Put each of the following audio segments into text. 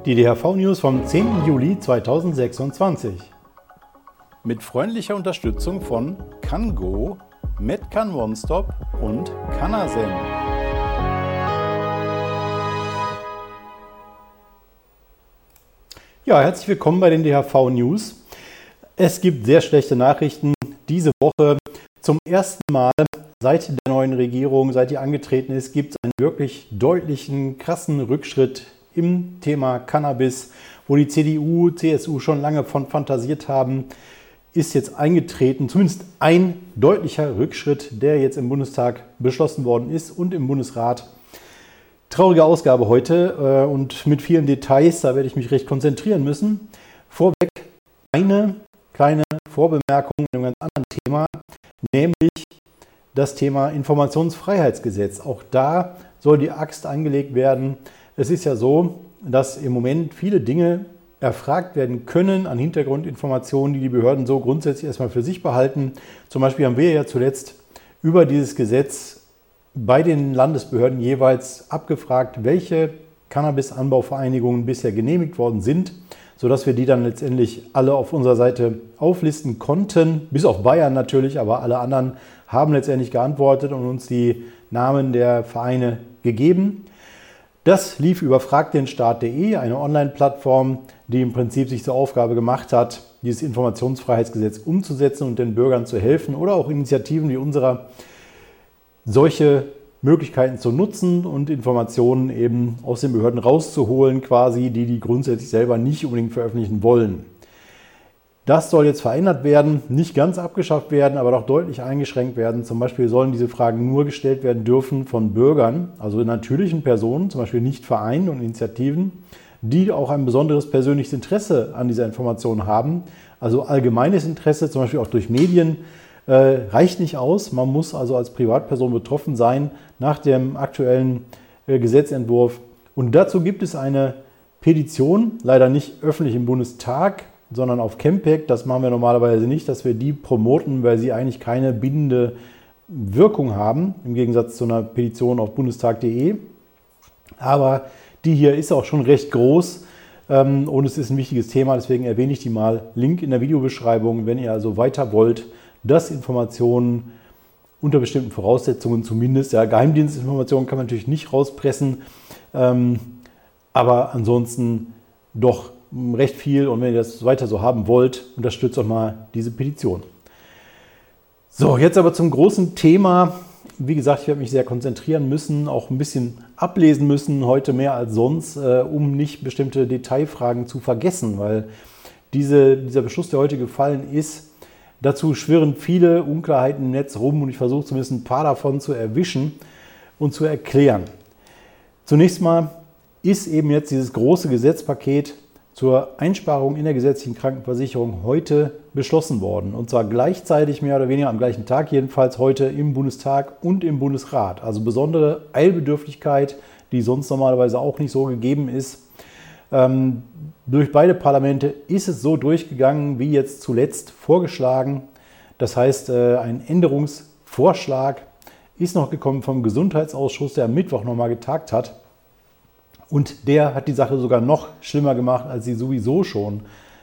Die DHV-News vom 10. Juli 2026. Mit freundlicher Unterstützung von CanGo, Medcan OneStop und Canasen. Ja, herzlich willkommen bei den DHV-News. Es gibt sehr schlechte Nachrichten diese Woche. Zum ersten Mal seit der neuen Regierung, seit die angetreten ist, gibt es einen wirklich deutlichen, krassen Rückschritt im Thema Cannabis, wo die CDU, CSU schon lange von fantasiert haben, ist jetzt eingetreten. Zumindest ein deutlicher Rückschritt, der jetzt im Bundestag beschlossen worden ist und im Bundesrat. Traurige Ausgabe heute und mit vielen Details, da werde ich mich recht konzentrieren müssen. Vorweg eine kleine Vorbemerkung zu einem ganz anderen Thema, nämlich das Thema Informationsfreiheitsgesetz. Auch da soll die Axt angelegt werden. Es ist ja so, dass im Moment viele Dinge erfragt werden können an Hintergrundinformationen, die die Behörden so grundsätzlich erstmal für sich behalten. Zum Beispiel haben wir ja zuletzt über dieses Gesetz bei den Landesbehörden jeweils abgefragt, welche Cannabis-Anbauvereinigungen bisher genehmigt worden sind, sodass wir die dann letztendlich alle auf unserer Seite auflisten konnten, bis auf Bayern natürlich, aber alle anderen haben letztendlich geantwortet und uns die Namen der Vereine gegeben. Das lief über fragdenstaat.de, eine Online-Plattform, die im Prinzip sich zur Aufgabe gemacht hat, dieses Informationsfreiheitsgesetz umzusetzen und den Bürgern zu helfen oder auch Initiativen wie unserer, solche Möglichkeiten zu nutzen und Informationen eben aus den Behörden rauszuholen, quasi, die grundsätzlich selber nicht unbedingt veröffentlichen wollen. Das soll jetzt verändert werden, nicht ganz abgeschafft werden, aber doch deutlich eingeschränkt werden. Zum Beispiel sollen diese Fragen nur gestellt werden dürfen von Bürgern, also natürlichen Personen, zum Beispiel nicht Vereinen und Initiativen, die auch ein besonderes persönliches Interesse an dieser Information haben. Also allgemeines Interesse, zum Beispiel auch durch Medien, reicht nicht aus. Man muss also als Privatperson betroffen sein nach dem aktuellen Gesetzentwurf. Und dazu gibt es eine Petition, leider nicht öffentlich im Bundestag, sondern auf Campact. Das machen wir normalerweise nicht, dass wir die promoten, weil sie eigentlich keine bindende Wirkung haben, im Gegensatz zu einer Petition auf bundestag.de. Aber die hier ist auch schon recht groß und es ist ein wichtiges Thema, deswegen erwähne ich die mal. Link in der Videobeschreibung, wenn ihr also weiter wollt, dass Informationen unter bestimmten Voraussetzungen zumindest, ja, Geheimdienstinformationen kann man natürlich nicht rauspressen, aber ansonsten doch recht viel, und wenn ihr das weiter so haben wollt, unterstützt doch mal diese Petition. So, jetzt aber zum großen Thema. Wie gesagt, ich werde mich sehr konzentrieren müssen, auch ein bisschen ablesen müssen, heute mehr als sonst, um nicht bestimmte Detailfragen zu vergessen, weil dieser Beschluss, der heute gefallen ist, dazu schwirren viele Unklarheiten im Netz rum und ich versuche zumindest ein paar davon zu erwischen und zu erklären. Zunächst mal ist eben jetzt dieses große Gesetzpaket zur Einsparung in der gesetzlichen Krankenversicherung heute beschlossen worden. Und zwar gleichzeitig, mehr oder weniger am gleichen Tag jedenfalls, heute im Bundestag und im Bundesrat. Also besondere Eilbedürftigkeit, die sonst normalerweise auch nicht so gegeben ist. Durch beide Parlamente ist es so durchgegangen, wie jetzt zuletzt vorgeschlagen. Das heißt, ein Änderungsvorschlag ist noch gekommen vom Gesundheitsausschuss, der am Mittwoch nochmal getagt hat. Und der hat die Sache sogar noch schlimmer gemacht, als sie sowieso schon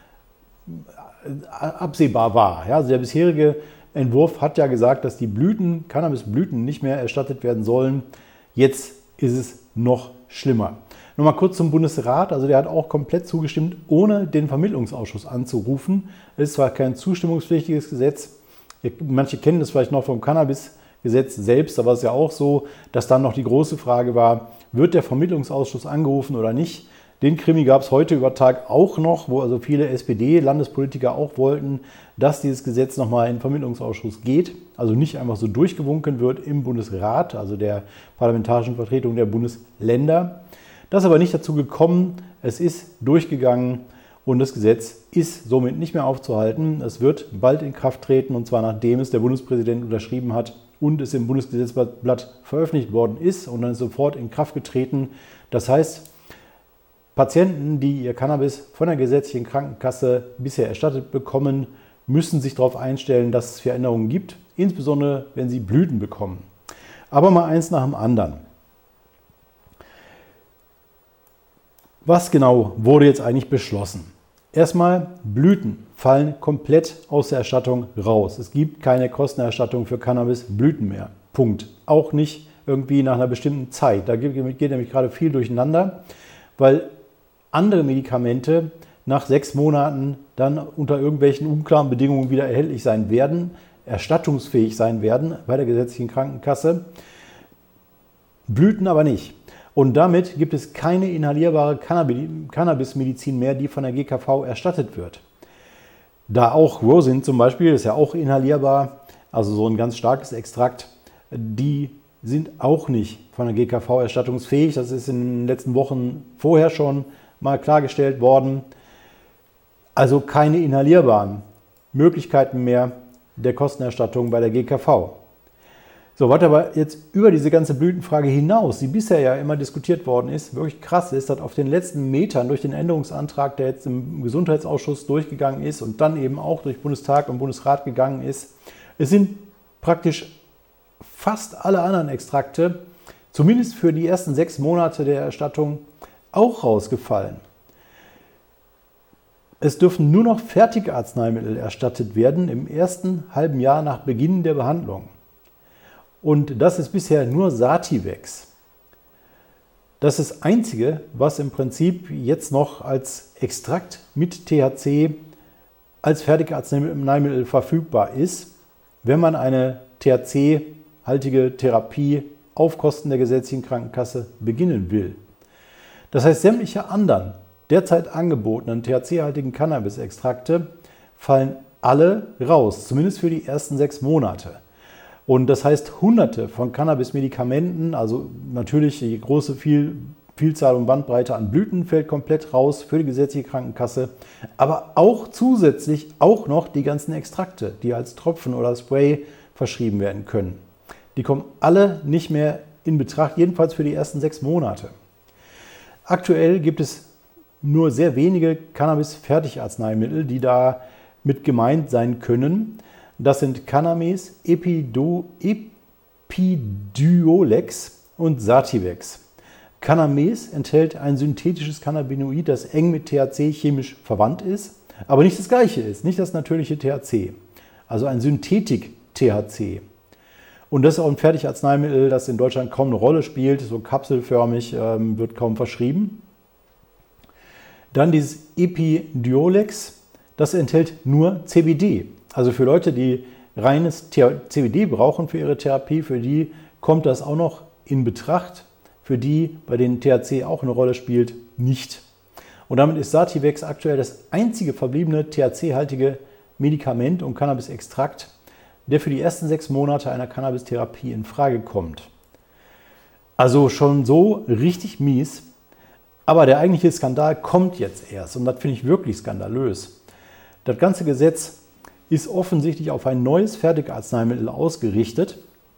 absehbar war. Ja, also der bisherige Entwurf hat ja gesagt, dass die Cannabisblüten nicht mehr erstattet werden sollen. Jetzt ist es noch schlimmer. Nochmal kurz zum Bundesrat. Also der hat auch komplett zugestimmt, ohne den Vermittlungsausschuss anzurufen. Es ist zwar kein zustimmungspflichtiges Gesetz. Manche kennen das vielleicht noch vom Cannabisgesetz selbst. Da war es ja auch so, dass dann noch die große Frage war, wird der Vermittlungsausschuss angerufen oder nicht? Den Krimi gab es heute über Tag auch noch, wo also viele SPD-Landespolitiker auch wollten, dass dieses Gesetz nochmal in den Vermittlungsausschuss geht. Also nicht einfach so durchgewunken wird im Bundesrat, also der parlamentarischen Vertretung der Bundesländer. Das ist aber nicht dazu gekommen. Es ist durchgegangen und das Gesetz ist somit nicht mehr aufzuhalten. Es wird bald in Kraft treten, und zwar nachdem es der Bundespräsident unterschrieben hat und es im Bundesgesetzblatt veröffentlicht worden ist, und dann ist sofort in Kraft getreten. Das heißt, Patienten, die ihr Cannabis von der gesetzlichen Krankenkasse bisher erstattet bekommen, müssen sich darauf einstellen, dass es Veränderungen gibt, insbesondere wenn sie Blüten bekommen. Aber mal eins nach dem anderen. Was genau wurde jetzt eigentlich beschlossen? Erstmal, Blüten fallen komplett aus der Erstattung raus. Es gibt keine Kostenerstattung für Cannabisblüten mehr. Punkt. Auch nicht irgendwie nach einer bestimmten Zeit. Da geht nämlich gerade viel durcheinander, weil andere Medikamente nach 6 Monaten dann unter irgendwelchen unklaren Bedingungen wieder erhältlich sein werden, erstattungsfähig sein werden bei der gesetzlichen Krankenkasse. Blüten aber nicht. Und damit gibt es keine inhalierbare Cannabismedizin mehr, die von der GKV erstattet wird. Da auch Rosin zum Beispiel, ist ja auch inhalierbar, also so ein ganz starkes Extrakt, die sind auch nicht von der GKV erstattungsfähig. Das ist in den letzten Wochen vorher schon mal klargestellt worden. Also keine inhalierbaren Möglichkeiten mehr der Kostenerstattung bei der GKV. So, was aber jetzt über diese ganze Blütenfrage hinaus, die bisher ja immer diskutiert worden ist, wirklich krass ist, dass auf den letzten Metern durch den Änderungsantrag, der jetzt im Gesundheitsausschuss durchgegangen ist und dann eben auch durch Bundestag und Bundesrat gegangen ist, es sind praktisch fast alle anderen Extrakte, zumindest für die ersten 6 Monate der Erstattung, auch rausgefallen. Es dürfen nur noch fertige Arzneimittel erstattet werden im ersten halben Jahr nach Beginn der Behandlung. Und das ist bisher nur Sativex. Das ist das Einzige, was im Prinzip jetzt noch als Extrakt mit THC als Fertigarzneimittel verfügbar ist, wenn man eine THC-haltige Therapie auf Kosten der gesetzlichen Krankenkasse beginnen will. Das heißt, sämtliche anderen derzeit angebotenen THC-haltigen Cannabis-Extrakte fallen alle raus, zumindest für die ersten 6 Monate. Und das heißt, Hunderte von Cannabis-Medikamenten, also natürlich die große Vielzahl und Bandbreite an Blüten fällt komplett raus für die gesetzliche Krankenkasse, aber auch zusätzlich auch noch die ganzen Extrakte, die als Tropfen oder Spray verschrieben werden können. Die kommen alle nicht mehr in Betracht, jedenfalls für die ersten 6 Monate. Aktuell gibt es nur sehr wenige Cannabis-Fertigarzneimittel, die da mit gemeint sein können. Das sind Canames, Epidiolex und Sativex. Canames enthält ein synthetisches Cannabinoid, das eng mit THC chemisch verwandt ist, aber nicht das gleiche ist, nicht das natürliche THC. Also ein Synthetik-THC. Und das ist auch ein Fertigarzneimittel, das in Deutschland kaum eine Rolle spielt, so kapselförmig, wird kaum verschrieben. Dann dieses Epidiolex, das enthält nur CBD. Also für Leute, die reines CBD brauchen für ihre Therapie, für die kommt das auch noch in Betracht. Für die, bei denen THC auch eine Rolle spielt, nicht. Und damit ist Sativex aktuell das einzige verbliebene THC-haltige Medikament und Cannabis-Extrakt, der für die ersten 6 Monate einer Cannabis-Therapie in Frage kommt. Also schon so richtig mies. Aber der eigentliche Skandal kommt jetzt erst und das finde ich wirklich skandalös. Das ganze Gesetz ist offensichtlich auf ein neues Fertigarzneimittel ausgelegt,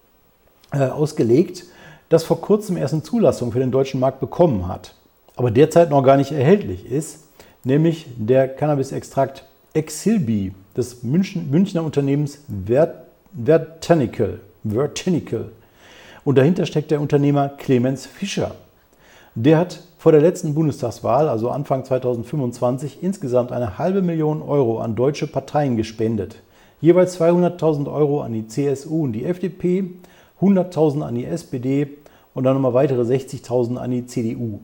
das vor kurzem erst eine Zulassung für den deutschen Markt bekommen hat, aber derzeit noch gar nicht erhältlich ist, nämlich der Cannabis-Extrakt Exilbi des Münchner Unternehmens Vertinical. Und dahinter steckt der Unternehmer Clemens Fischer. Der hat vor der letzten Bundestagswahl, also Anfang 2025, insgesamt 500.000 € an deutsche Parteien gespendet. Jeweils 200.000 € an die CSU und die FDP, 100.000 an die SPD und dann nochmal weitere 60.000 an die CDU.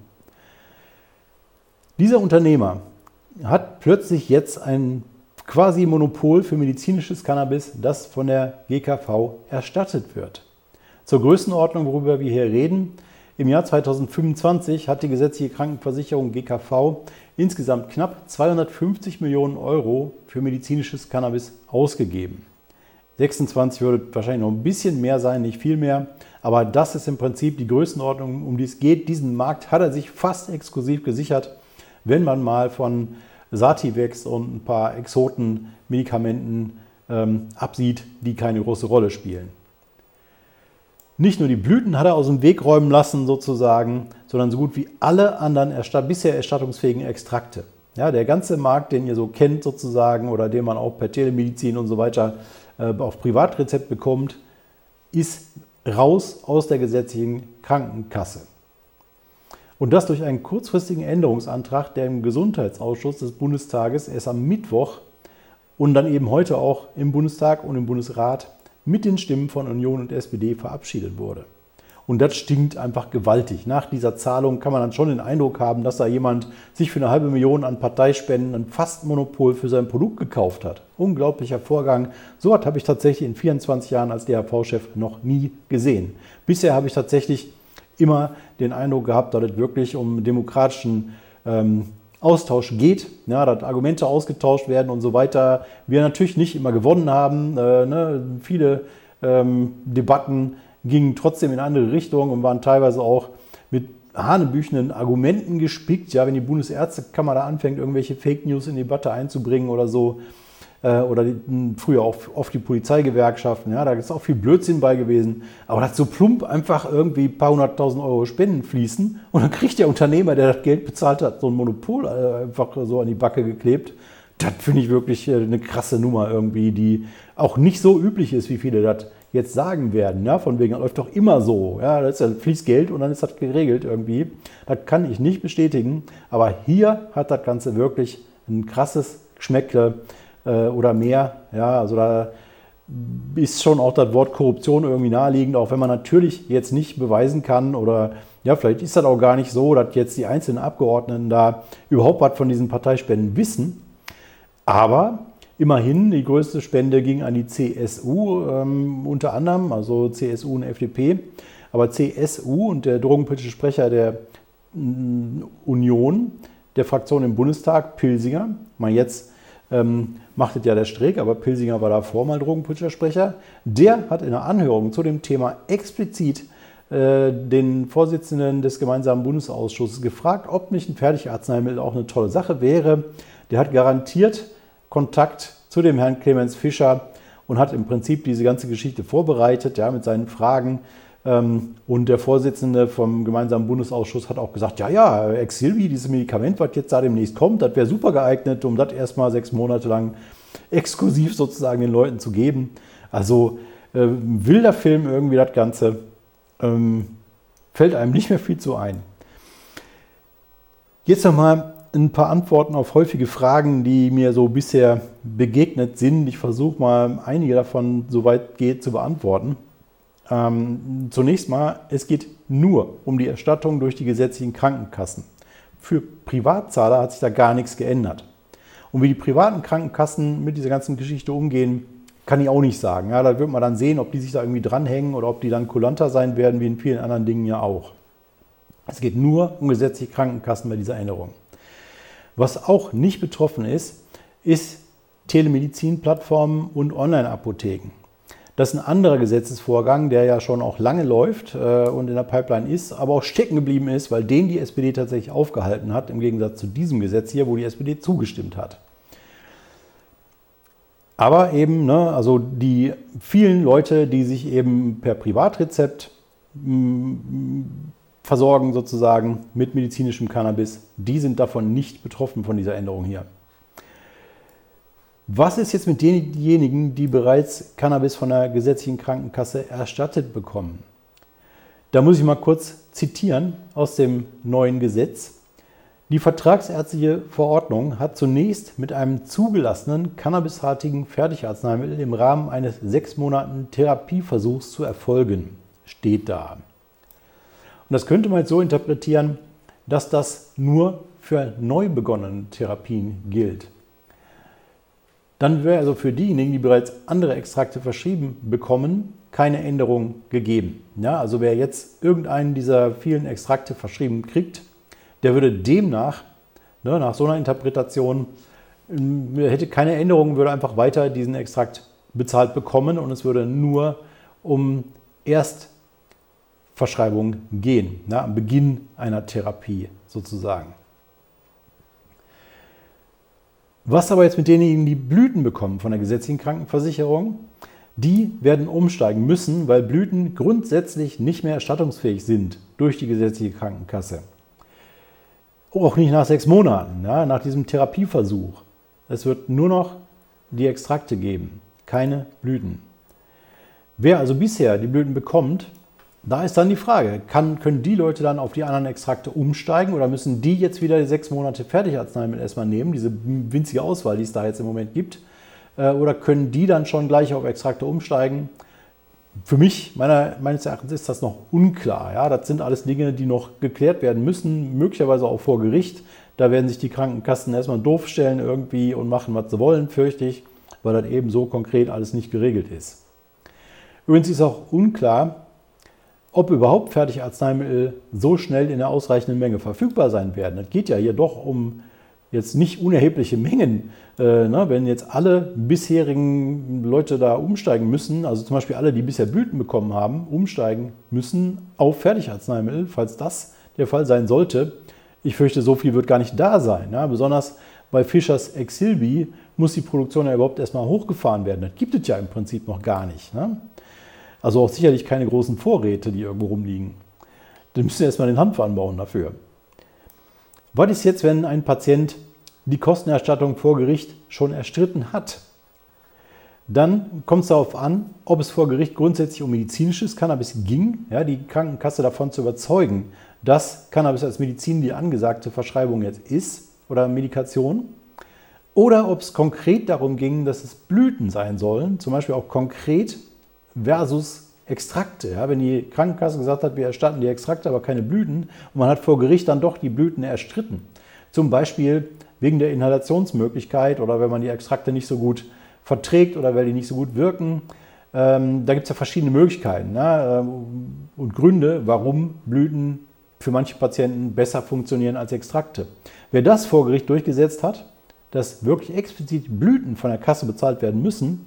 Dieser Unternehmer hat plötzlich jetzt ein quasi Monopol für medizinisches Cannabis, das von der GKV erstattet wird. Zur Größenordnung, worüber wir hier reden: Im Jahr 2025 hat die gesetzliche Krankenversicherung GKV insgesamt knapp 250 Millionen € für medizinisches Cannabis ausgegeben. 26 würde wahrscheinlich noch ein bisschen mehr sein, nicht viel mehr, aber das ist im Prinzip die Größenordnung, um die es geht. Diesen Markt hat er sich fast exklusiv gesichert, wenn man mal von Sativex und ein paar Exoten-Medikamenten absieht, die keine große Rolle spielen. Nicht nur die Blüten hat er aus dem Weg räumen lassen sozusagen, sondern so gut wie alle anderen bisher erstattungsfähigen Extrakte. Ja, der ganze Markt, den ihr so kennt sozusagen oder den man auch per Telemedizin und so weiter auf Privatrezept bekommt, ist raus aus der gesetzlichen Krankenkasse. Und das durch einen kurzfristigen Änderungsantrag, der im Gesundheitsausschuss des Bundestages erst am Mittwoch und dann eben heute auch im Bundestag und im Bundesrat mit den Stimmen von Union und SPD verabschiedet wurde. Und das stinkt einfach gewaltig. Nach dieser Zahlung kann man dann schon den Eindruck haben, dass da jemand sich für eine halbe Million an Parteispenden ein Fast-Monopol für sein Produkt gekauft hat. Unglaublicher Vorgang. So etwas habe ich tatsächlich in 24 Jahren als DHV-Chef noch nie gesehen. Bisher habe ich tatsächlich immer den Eindruck gehabt, dass es wirklich um demokratischen Austausch geht, ja, dass Argumente ausgetauscht werden und so weiter. Wir natürlich nicht immer gewonnen haben. Viele Debatten gingen trotzdem in eine andere Richtung und waren teilweise auch mit hanebüchenden Argumenten gespickt. Ja, wenn die Bundesärztekammer da anfängt, irgendwelche Fake News in die Debatte einzubringen oder so, oder früher auch oft die Polizeigewerkschaften, ja, da ist auch viel Blödsinn bei gewesen. Aber dass so plump einfach irgendwie ein paar 100.000 Euro Spenden fließen und dann kriegt der Unternehmer, der das Geld bezahlt hat, so ein Monopol einfach so an die Backe geklebt. Das finde ich wirklich eine krasse Nummer irgendwie, die auch nicht so üblich ist, wie viele das jetzt sagen werden. Ja, von wegen, das läuft doch immer so. Ja, das fließt Geld und dann ist das geregelt irgendwie. Das kann ich nicht bestätigen. Aber hier hat das Ganze wirklich ein krasses Geschmäckle oder mehr. Ja, also da ist schon auch das Wort Korruption irgendwie naheliegend, auch wenn man natürlich jetzt nicht beweisen kann oder ja, vielleicht ist das auch gar nicht so, dass jetzt die einzelnen Abgeordneten da überhaupt was von diesen Parteispenden wissen. Aber immerhin, die größte Spende ging an die CSU unter anderem, also CSU und FDP. Aber CSU und der drogenpolitische Sprecher der Union, der Fraktion im Bundestag, Pilsinger, mal jetzt macht es ja der Streeck, aber Pilsinger war davor mal drogenpolitischer Sprecher, der hat in einer Anhörung zu dem Thema explizit den Vorsitzenden des gemeinsamen Bundesausschusses gefragt, ob nicht ein Fertigarzneimittel auch eine tolle Sache wäre. Der hat garantiert Kontakt zu dem Herrn Clemens Fischer und hat im Prinzip diese ganze Geschichte vorbereitet, ja, mit seinen Fragen. Und der Vorsitzende vom gemeinsamen Bundesausschuss hat auch gesagt, ja, Exilvi, dieses Medikament, was jetzt da demnächst kommt, das wäre super geeignet, um das erstmal 6 Monate lang exklusiv sozusagen den Leuten zu geben. Also wilder Film irgendwie das Ganze, fällt einem nicht mehr viel zu ein. Jetzt nochmal ein paar Antworten auf häufige Fragen, die mir so bisher begegnet sind. Ich versuche mal einige davon, soweit geht, zu beantworten. Zunächst mal, es geht nur um die Erstattung durch die gesetzlichen Krankenkassen. Für Privatzahler hat sich da gar nichts geändert. Und wie die privaten Krankenkassen mit dieser ganzen Geschichte umgehen, kann ich auch nicht sagen. Ja, da wird man dann sehen, ob die sich da irgendwie dranhängen oder ob die dann kulanter sein werden, wie in vielen anderen Dingen ja auch. Es geht nur um gesetzliche Krankenkassen bei dieser Änderung. Was auch nicht betroffen ist, ist Telemedizinplattformen und Online-Apotheken. Das ist ein anderer Gesetzesvorgang, der ja schon auch lange läuft und in der Pipeline ist, aber auch stecken geblieben ist, weil den die SPD tatsächlich aufgehalten hat, im Gegensatz zu diesem Gesetz hier, wo die SPD zugestimmt hat. Aber eben, also die vielen Leute, die sich eben per Privatrezept versorgen sozusagen mit medizinischem Cannabis, die sind davon nicht betroffen von dieser Änderung hier. Was ist jetzt mit denjenigen, die bereits Cannabis von der gesetzlichen Krankenkasse erstattet bekommen? Da muss ich mal kurz zitieren aus dem neuen Gesetz. Die vertragsärztliche Verordnung hat zunächst mit einem zugelassenen cannabisartigen Fertigarzneimittel im Rahmen eines 6 Monaten Therapieversuchs zu erfolgen, steht da. Und das könnte man jetzt so interpretieren, dass das nur für neu begonnene Therapien gilt. Dann wäre also für diejenigen, die bereits andere Extrakte verschrieben bekommen, keine Änderung gegeben. Ja, also wer jetzt irgendeinen dieser vielen Extrakte verschrieben kriegt, der würde demnach, nach so einer Interpretation, hätte keine Änderung, würde einfach weiter diesen Extrakt bezahlt bekommen und es würde nur um Erstverschreibung gehen, am Beginn einer Therapie sozusagen. Was aber jetzt mit denjenigen, die Blüten bekommen von der gesetzlichen Krankenversicherung, die werden umsteigen müssen, weil Blüten grundsätzlich nicht mehr erstattungsfähig sind durch die gesetzliche Krankenkasse. Auch nicht nach 6 Monaten, nach diesem Therapieversuch. Es wird nur noch die Extrakte geben, keine Blüten. Wer also bisher die Blüten bekommt, Da ist dann die Frage, können die Leute dann auf die anderen Extrakte umsteigen oder müssen die jetzt wieder die 6 Monate Fertigarzneimittel erstmal nehmen, diese winzige Auswahl, die es da jetzt im Moment gibt, oder können die dann schon gleich auf Extrakte umsteigen? Für mich, meines Erachtens, ist das noch unklar. Ja? Das sind alles Dinge, die noch geklärt werden müssen, möglicherweise auch vor Gericht. Da werden sich die Krankenkassen erstmal doof stellen irgendwie und machen, was sie wollen, fürchte ich, weil das eben so konkret alles nicht geregelt ist. Übrigens ist auch unklar, ob überhaupt Fertigarzneimittel so schnell in der ausreichenden Menge verfügbar sein werden. Es geht ja hier doch um jetzt nicht unerhebliche Mengen. Wenn jetzt alle bisherigen Leute da umsteigen müssen, also zum Beispiel alle, die bisher Blüten bekommen haben, umsteigen müssen auf Fertigarzneimittel, falls das der Fall sein sollte. Ich fürchte, so viel wird gar nicht da sein. Ja? Besonders bei Fischers Exilbi muss die Produktion ja überhaupt erstmal hochgefahren werden. Das gibt es ja im Prinzip noch gar nicht. Ne? Also auch sicherlich keine großen Vorräte, die irgendwo rumliegen. Dann müssen wir erstmal den Hanf anbauen dafür. Was ist jetzt, wenn ein Patient die Kostenerstattung vor Gericht schon erstritten hat? Dann kommt es darauf an, ob es vor Gericht grundsätzlich um medizinisches Cannabis ging, ja, die Krankenkasse davon zu überzeugen, dass Cannabis als Medizin die angesagte Verschreibung jetzt ist oder Medikation. Oder ob es konkret darum ging, dass es Blüten sein sollen, zum Beispiel auch konkret versus Extrakte. Ja, wenn die Krankenkasse gesagt hat, wir erstatten die Extrakte, aber keine Blüten, und man hat vor Gericht dann doch die Blüten erstritten. Zum Beispiel wegen der Inhalationsmöglichkeit oder wenn man die Extrakte nicht so gut verträgt oder weil die nicht so gut wirken. Da gibt es ja verschiedene Möglichkeiten, ne? Und Gründe, warum Blüten für manche Patienten besser funktionieren als Extrakte. Wer das vor Gericht durchgesetzt hat, dass wirklich explizit Blüten von der Kasse bezahlt werden müssen,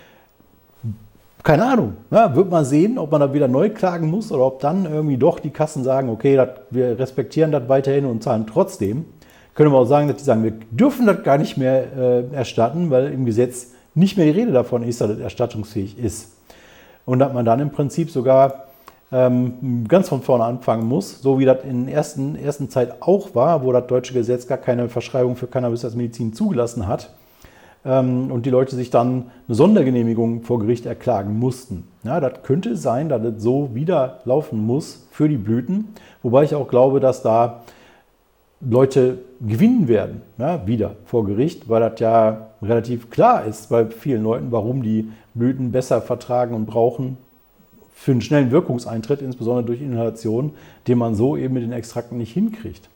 keine Ahnung, ja, wird man sehen, ob man da wieder neu klagen muss oder ob dann irgendwie doch die Kassen sagen, okay, wir respektieren das weiterhin und zahlen trotzdem. Können wir auch sagen, dass die sagen, wir dürfen das gar nicht mehr erstatten, weil im Gesetz nicht mehr die Rede davon ist, dass das erstattungsfähig ist. Und dass man dann im Prinzip sogar ganz von vorne anfangen muss, so wie das in der ersten Zeit auch war, wo das deutsche Gesetz gar keine Verschreibung für Cannabis als Medizin zugelassen hat. Und die Leute sich dann eine Sondergenehmigung vor Gericht erklagen mussten. Ja, das könnte sein, dass das so wieder laufen muss für die Blüten, wobei ich auch glaube, dass da Leute gewinnen werden, ja, wieder vor Gericht, weil das ja relativ klar ist bei vielen Leuten, warum die Blüten besser vertragen und brauchen für einen schnellen Wirkungseintritt, insbesondere durch Inhalation, den man so eben mit den Extrakten nicht hinkriegt.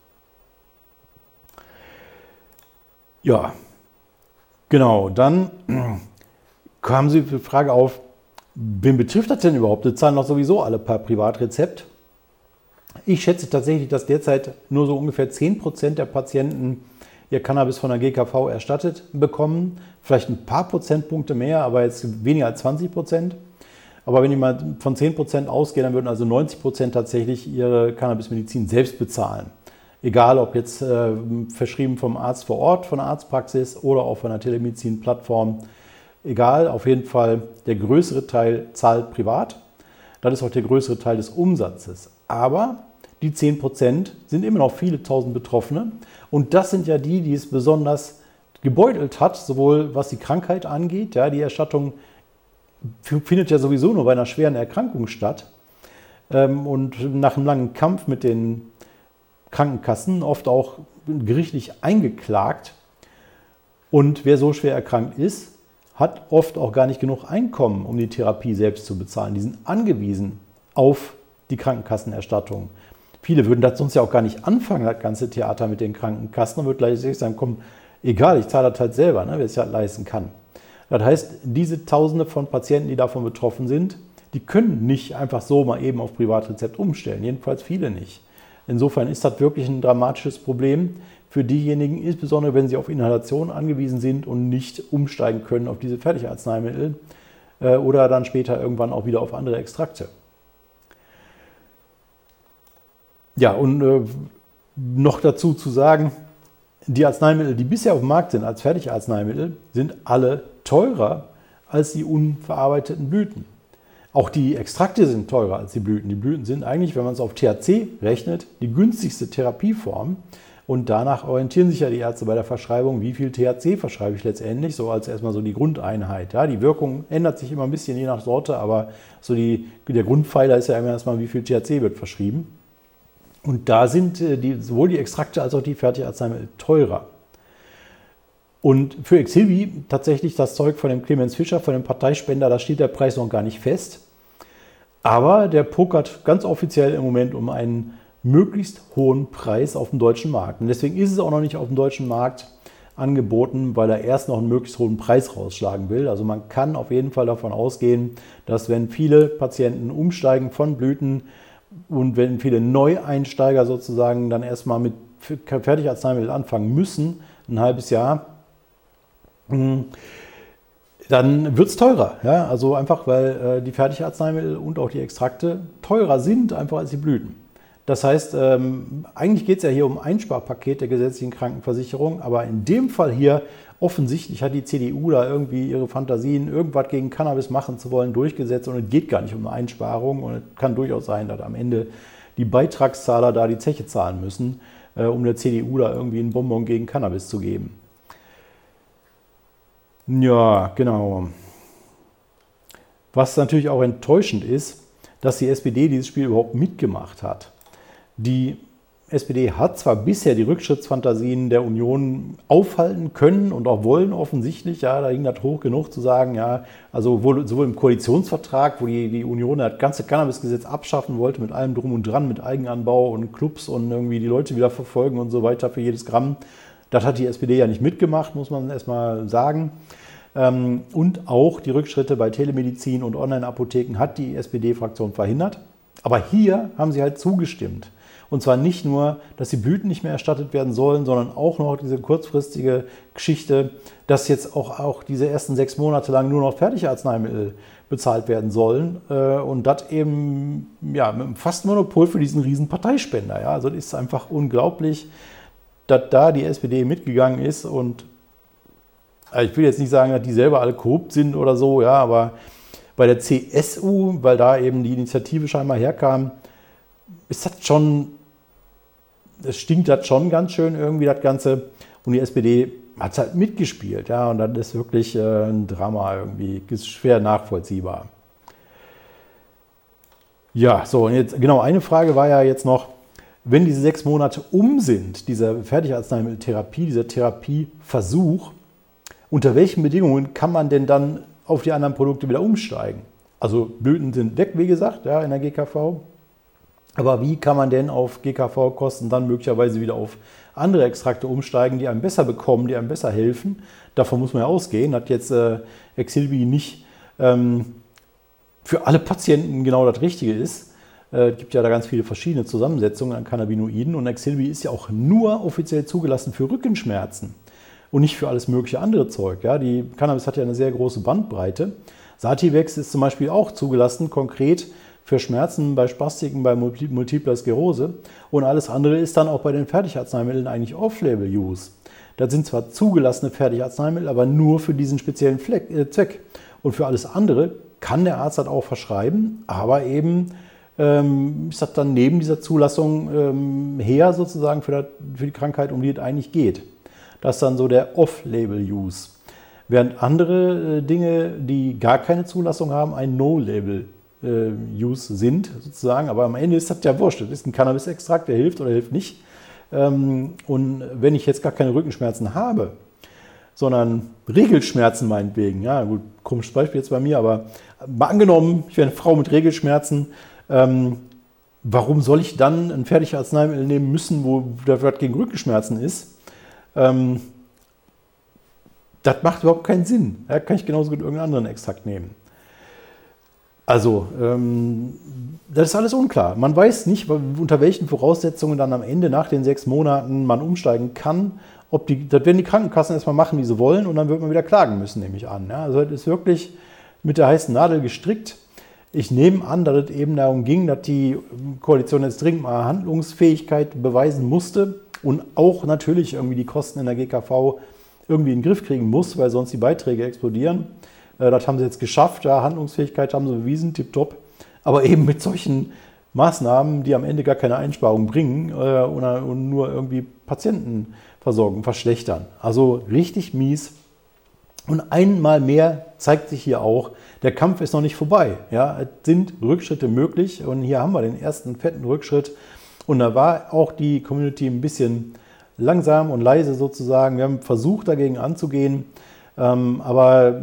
Ja, genau, dann kam die Frage auf, wen betrifft das denn überhaupt? Das zahlen doch sowieso alle per Privatrezept. Ich schätze tatsächlich, dass derzeit nur so ungefähr 10% der Patienten ihr Cannabis von der GKV erstattet bekommen. Vielleicht ein paar Prozentpunkte mehr, aber jetzt weniger als 20%. Aber wenn ich mal von 10% ausgehe, dann würden also 90% tatsächlich ihre Cannabismedizin selbst bezahlen. Egal, ob jetzt verschrieben vom Arzt vor Ort, von der Arztpraxis oder auch von der Telemedizin-Plattform. Egal, auf jeden Fall der größere Teil zahlt privat. Das ist auch der größere Teil des Umsatzes. Aber die 10% sind immer noch viele tausend Betroffene. Und das sind ja die es besonders gebeutelt hat, sowohl was die Krankheit angeht. Ja, die Erstattung findet ja sowieso nur bei einer schweren Erkrankung statt. Und nach einem langen Kampf mit den Krankenkassen, oft auch gerichtlich eingeklagt. Und wer so schwer erkrankt ist, hat oft auch gar nicht genug Einkommen, um die Therapie selbst zu bezahlen. Die sind angewiesen auf die Krankenkassenerstattung. Viele würden das sonst ja auch gar nicht anfangen, das ganze Theater mit den Krankenkassen, und würden gleich sagen, komm, egal, ich zahle das halt selber, ne, wer es ja leisten kann. Das heißt, diese Tausende von Patienten, die davon betroffen sind, die können nicht einfach so mal eben auf Privatrezept umstellen, jedenfalls viele nicht. Insofern ist das wirklich ein dramatisches Problem für diejenigen, insbesondere wenn sie auf Inhalation angewiesen sind und nicht umsteigen können auf diese Fertigarzneimittel oder dann später irgendwann auch wieder auf andere Extrakte. Ja, und noch dazu zu sagen, die Arzneimittel, die bisher auf dem Markt sind als Fertigarzneimittel, sind alle teurer als die unverarbeiteten Blüten. Auch die Extrakte sind teurer als die Blüten. Die Blüten sind eigentlich, wenn man es auf THC rechnet, die günstigste Therapieform. Und danach orientieren sich ja die Ärzte bei der Verschreibung, wie viel THC verschreibe ich letztendlich, so als erstmal so die Grundeinheit. Ja, die Wirkung ändert sich immer ein bisschen je nach Sorte, aber so der Grundpfeiler ist ja immer erstmal, wie viel THC wird verschrieben. Und da sind sowohl die Extrakte als auch die Fertigarzneimittel teurer. Und für Exilvi tatsächlich das Zeug von dem Clemens Fischer, von dem Parteispender, da steht der Preis noch gar nicht fest. Aber der pokert ganz offiziell im Moment um einen möglichst hohen Preis auf dem deutschen Markt. Und deswegen ist es auch noch nicht auf dem deutschen Markt angeboten, weil er erst noch einen möglichst hohen Preis rausschlagen will. Also man kann auf jeden Fall davon ausgehen, dass wenn viele Patienten umsteigen von Blüten und wenn viele Neueinsteiger sozusagen dann erstmal mit Fertigarzneimittel anfangen müssen, ein halbes Jahr, dann wird es teurer. Ja? Also einfach, weil die Fertigarzneimittel und auch die Extrakte teurer sind einfach als die Blüten. Das heißt, eigentlich geht es ja hier um Einsparpaket der gesetzlichen Krankenversicherung, aber in dem Fall hier offensichtlich hat die CDU da irgendwie ihre Fantasien, irgendwas gegen Cannabis machen zu wollen, durchgesetzt und es geht gar nicht um eine Einsparung und es kann durchaus sein, dass am Ende die Beitragszahler da die Zeche zahlen müssen, um der CDU da irgendwie einen Bonbon gegen Cannabis zu geben. Ja, genau. Was natürlich auch enttäuschend ist, dass die SPD dieses Spiel überhaupt mitgemacht hat. Die SPD hat zwar bisher die Rückschrittsfantasien der Union aufhalten können und auch wollen offensichtlich, ja, da ging das hoch genug zu sagen, ja, also sowohl im Koalitionsvertrag, wo die Union das ganze Cannabisgesetz abschaffen wollte, mit allem drum und dran, mit Eigenanbau und Clubs und irgendwie die Leute wieder verfolgen und so weiter für jedes Gramm. Das hat die SPD ja nicht mitgemacht, muss man erstmal sagen. Und auch die Rückschritte bei Telemedizin und Online-Apotheken hat die SPD-Fraktion verhindert. Aber hier haben sie halt zugestimmt. Und zwar nicht nur, dass die Blüten nicht mehr erstattet werden sollen, sondern auch noch diese kurzfristige Geschichte, dass jetzt auch diese ersten 6 Monate lang nur noch Fertigarzneimittel bezahlt werden sollen. Und das eben ja, mit einem fast Monopol für diesen riesen Parteispender. Ja. Also das ist einfach unglaublich, dass da die SPD mitgegangen ist. Und ich will jetzt nicht sagen, dass die selber alle korrupt sind oder so, ja, aber bei der CSU, weil da eben die Initiative scheinbar herkam, ist das schon, es stinkt das schon ganz schön irgendwie, das Ganze. Und die SPD hat es halt mitgespielt, ja, und das ist wirklich ein Drama irgendwie, ist schwer nachvollziehbar. Ja, so, und jetzt, genau, eine Frage war ja jetzt noch, wenn diese 6 Monate sind, diese Fertigarzneimitteltherapie, dieser Therapieversuch, unter welchen Bedingungen kann man denn dann auf die anderen Produkte wieder umsteigen? Also Blüten sind weg, wie gesagt, ja, in der GKV. Aber wie kann man denn auf GKV-Kosten dann möglicherweise wieder auf andere Extrakte umsteigen, die einem besser bekommen, die einem besser helfen? Davon muss man ja ausgehen, hat jetzt Exilvi nicht für alle Patienten genau das Richtige ist. Es gibt ja da ganz viele verschiedene Zusammensetzungen an Cannabinoiden und Exilvi ist ja auch nur offiziell zugelassen für Rückenschmerzen und nicht für alles mögliche andere Zeug. Ja? Die Cannabis hat ja eine sehr große Bandbreite. Sativex ist zum Beispiel auch zugelassen, konkret für Schmerzen bei Spastiken, bei Multipler Sklerose. Und alles andere ist dann auch bei den Fertigarzneimitteln eigentlich Off-Label-Use. Das sind zwar zugelassene Fertigarzneimittel, aber nur für diesen speziellen Zweck. Und für alles andere kann der Arzt das auch verschreiben, aber eben ist das dann neben dieser Zulassung her sozusagen für die Krankheit, um die es eigentlich geht. Das ist dann so der Off-Label-Use. Während andere Dinge, die gar keine Zulassung haben, ein No-Label-Use sind sozusagen. Aber am Ende ist das ja wurscht. Das ist ein Cannabis-Extrakt, der hilft oder hilft nicht. Und wenn ich jetzt gar keine Rückenschmerzen habe, sondern Regelschmerzen meinetwegen, ja gut, komisches Beispiel jetzt bei mir, aber mal angenommen, ich wäre eine Frau mit Regelschmerzen, warum soll ich dann ein Fertigarzneimittel nehmen müssen, wo das gegen Rückenschmerzen ist? Das macht überhaupt keinen Sinn. Da kann ich genauso gut irgendeinen anderen Extrakt nehmen. Also, das ist alles unklar. Man weiß nicht, unter welchen Voraussetzungen dann am Ende nach den 6 Monaten man umsteigen kann. Das werden die Krankenkassen erstmal machen, wie sie wollen, und dann wird man wieder klagen müssen, nehme ich an. Ja, also, das ist wirklich mit der heißen Nadel gestrickt. Ich nehme an, dass es eben darum ging, dass die Koalition jetzt dringend mal Handlungsfähigkeit beweisen musste und auch natürlich irgendwie die Kosten in der GKV irgendwie in den Griff kriegen muss, weil sonst die Beiträge explodieren. Das haben sie jetzt geschafft, ja, Handlungsfähigkeit haben sie bewiesen, tipptopp. Aber eben mit solchen Maßnahmen, die am Ende gar keine Einsparung bringen und nur irgendwie Patientenversorgung verschlechtern. Also richtig mies. Und einmal mehr zeigt sich hier auch, der Kampf ist noch nicht vorbei. Ja, es sind Rückschritte möglich und hier haben wir den ersten fetten Rückschritt. Und da war auch die Community ein bisschen langsam und leise sozusagen. Wir haben versucht, dagegen anzugehen, aber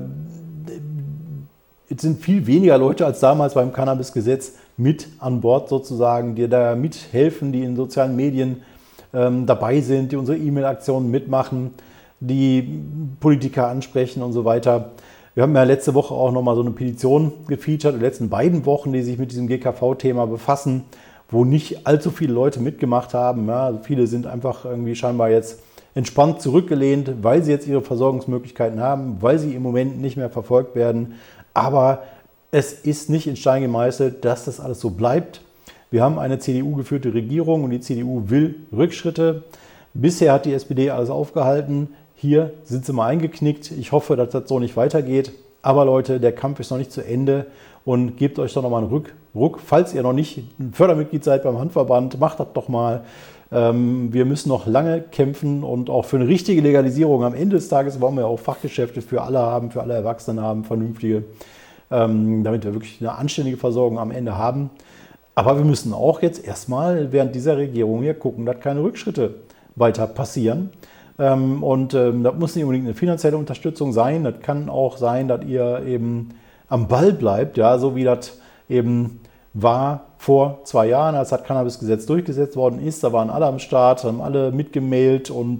es sind viel weniger Leute als damals beim Cannabis-Gesetz mit an Bord sozusagen, die da mithelfen, die in sozialen Medien dabei sind, die unsere E-Mail-Aktionen mitmachen, die Politiker ansprechen und so weiter. Wir haben ja letzte Woche auch nochmal so eine Petition gefeatured, die letzten beiden Wochen, die sich mit diesem GKV-Thema befassen, wo nicht allzu viele Leute mitgemacht haben. Ja, also viele sind einfach irgendwie scheinbar jetzt entspannt zurückgelehnt, weil sie jetzt ihre Versorgungsmöglichkeiten haben, weil sie im Moment nicht mehr verfolgt werden. Aber es ist nicht in Stein gemeißelt, dass das alles so bleibt. Wir haben eine CDU-geführte Regierung und die CDU will Rückschritte. Bisher hat die SPD alles aufgehalten. Hier sind sie mal eingeknickt. Ich hoffe, dass das so nicht weitergeht. Aber Leute, der Kampf ist noch nicht zu Ende und gebt euch doch nochmal einen Ruck. Falls ihr noch nicht ein Fördermitglied seid beim Handverband, macht das doch mal. Wir müssen noch lange kämpfen und auch für eine richtige Legalisierung. Am Ende des Tages wollen wir auch Fachgeschäfte für alle haben, für alle Erwachsenen haben, vernünftige, damit wir wirklich eine anständige Versorgung am Ende haben. Aber wir müssen auch jetzt erstmal während dieser Regierung hier gucken, dass keine Rückschritte weiter passieren. Das muss nicht unbedingt eine finanzielle Unterstützung sein. Das kann auch sein, dass ihr eben am Ball bleibt, ja, so wie das eben war vor 2 Jahren, als das Cannabis-Gesetz durchgesetzt worden ist. Da waren alle am Start, haben alle mitgemailt und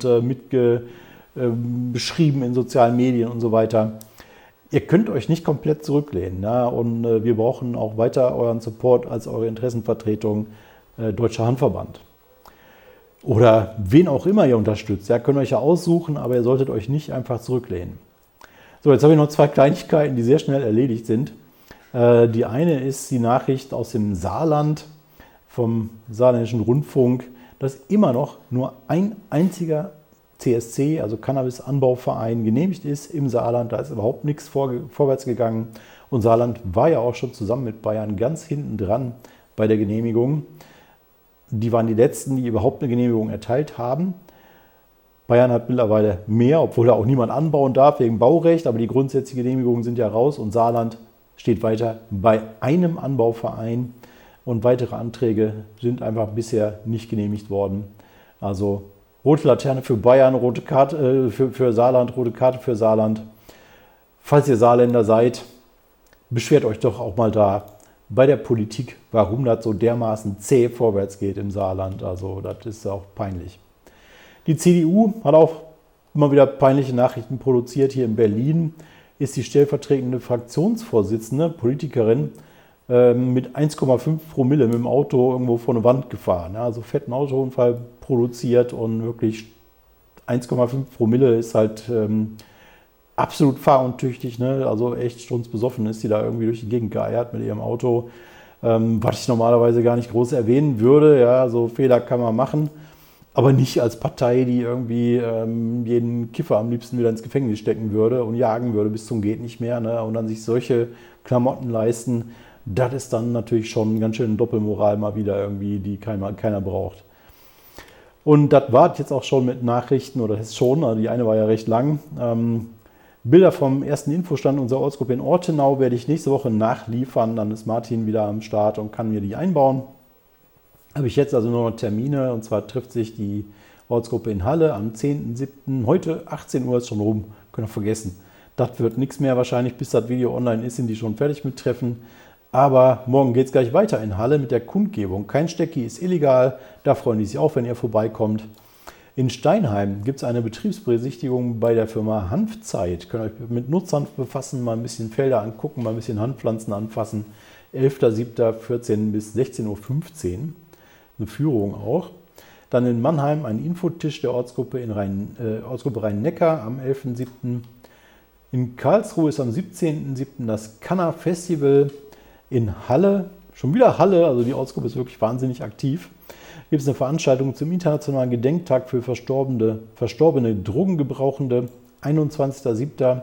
beschrieben in sozialen Medien und so weiter. Ihr könnt euch nicht komplett zurücklehnen. Ja? Und wir brauchen auch weiter euren Support als eure Interessenvertretung Deutscher Handverband. Oder wen auch immer ihr unterstützt. Ja, könnt ihr euch ja aussuchen, aber ihr solltet euch nicht einfach zurücklehnen. So, jetzt habe ich noch 2 Kleinigkeiten, die sehr schnell erledigt sind. Die eine ist die Nachricht aus dem Saarland vom Saarländischen Rundfunk, dass immer noch nur ein einziger CSC, also Cannabis-Anbauverein, genehmigt ist im Saarland. Da ist überhaupt nichts vorwärts gegangen. Und Saarland war ja auch schon zusammen mit Bayern ganz hinten dran bei der Genehmigung. Die waren die Letzten, die überhaupt eine Genehmigung erteilt haben. Bayern hat mittlerweile mehr, obwohl da auch niemand anbauen darf wegen Baurecht, aber die grundsätzlichen Genehmigungen sind ja raus und Saarland steht weiter bei einem Anbauverein und weitere Anträge sind einfach bisher nicht genehmigt worden. Also rote Laterne für Bayern, rote Karte für Saarland, rote Karte für Saarland. Falls ihr Saarländer seid, beschwert euch doch auch mal da bei der Politik, warum das so dermaßen zäh vorwärts geht im Saarland. Also das ist auch peinlich. Die CDU hat auch immer wieder peinliche Nachrichten produziert. Hier in Berlin ist die stellvertretende Fraktionsvorsitzende, Politikerin, mit 1,5 Promille mit dem Auto irgendwo vor eine Wand gefahren. Ja, also fetten Autounfall produziert und wirklich 1,5 Promille ist halt absolut fahruntüchtig. Ne? Also echt strunzbesoffen ist die da irgendwie durch die Gegend geeiert mit ihrem Auto. Was ich normalerweise gar nicht groß erwähnen würde. Ja, so Fehler kann man machen. Aber nicht als Partei, die irgendwie jeden Kiffer am liebsten wieder ins Gefängnis stecken würde und jagen würde bis zum geht nicht mehr. Ne? Und dann sich solche Klamotten leisten, das ist dann natürlich schon ganz schön Doppelmoral mal wieder irgendwie, die keiner braucht. Und das war jetzt auch schon mit Nachrichten, oder das ist schon, also die eine war ja recht lang. Bilder vom ersten Infostand unserer Ortsgruppe in Ortenau werde ich nächste Woche nachliefern. Dann ist Martin wieder am Start und kann mir die einbauen. Habe ich jetzt also nur noch Termine, und zwar trifft sich die Ortsgruppe in Halle am 10.07. Heute 18 Uhr ist schon rum, könnt ihr vergessen. Das wird nichts mehr wahrscheinlich, bis das Video online ist, sind die schon fertig mit Treffen. Aber morgen geht es gleich weiter in Halle mit der Kundgebung. Kein Stecki ist illegal, da freuen die sich auch, wenn ihr vorbeikommt. In Steinheim gibt es eine Betriebsbesichtigung bei der Firma Hanfzeit. Könnt ihr euch mit Nutzhanf befassen, mal ein bisschen Felder angucken, mal ein bisschen Hanfpflanzen anfassen. 11.07. 14 bis 16.15 Uhr. Eine Führung auch. Dann in Mannheim ein Infotisch der Ortsgruppe Ortsgruppe Rhein-Neckar am 11.07. In Karlsruhe ist am 17.07. das Canna Festival. In Halle, schon wieder Halle, also die Ortsgruppe ist wirklich wahnsinnig aktiv, gibt es eine Veranstaltung zum Internationalen Gedenktag für verstorbene Drogengebrauchende. 21.07.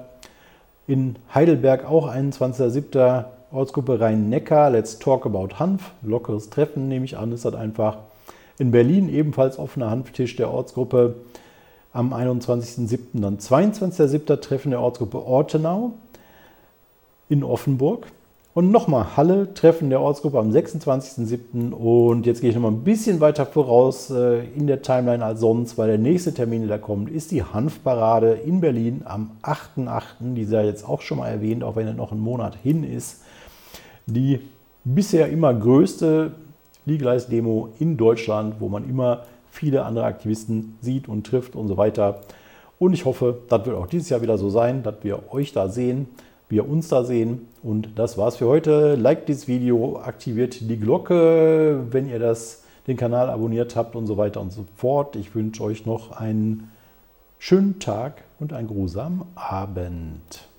In Heidelberg auch 21.07. Ortsgruppe Rhein-Neckar, Let's Talk About Hanf. Lockeres Treffen, nehme ich an, ist das einfach. In Berlin ebenfalls offener Hanftisch der Ortsgruppe. Am 21.07. dann 22.07. Treffen der Ortsgruppe Ortenau in Offenburg. Und nochmal Halle, Treffen der Ortsgruppe am 26.07. Und jetzt gehe ich nochmal ein bisschen weiter voraus in der Timeline als sonst, weil der nächste Termin, der da kommt, ist die Hanfparade in Berlin am 8.08. Die ist ja jetzt auch schon mal erwähnt, auch wenn er noch einen Monat hin ist. Die bisher immer größte Legalize-Demo in Deutschland, wo man immer viele andere Aktivisten sieht und trifft und so weiter. Und ich hoffe, das wird auch dieses Jahr wieder so sein, dass wir euch da sehen, wir uns da sehen. Und das war's für heute. Liked dieses Video, aktiviert die Glocke, wenn ihr den Kanal abonniert habt und so weiter und so fort. Ich wünsche euch noch einen schönen Tag und einen geruhsamen Abend.